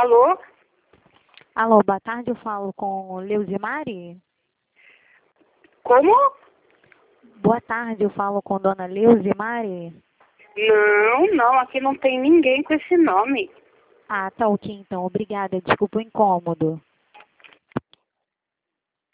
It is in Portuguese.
Alô? Alô, boa tarde, eu falo com Leuzimari? Como? Boa tarde, eu falo com Dona Leuzimari? Não, aqui não tem ninguém com esse nome. Ah, tá ok então, obrigada, desculpa o incômodo.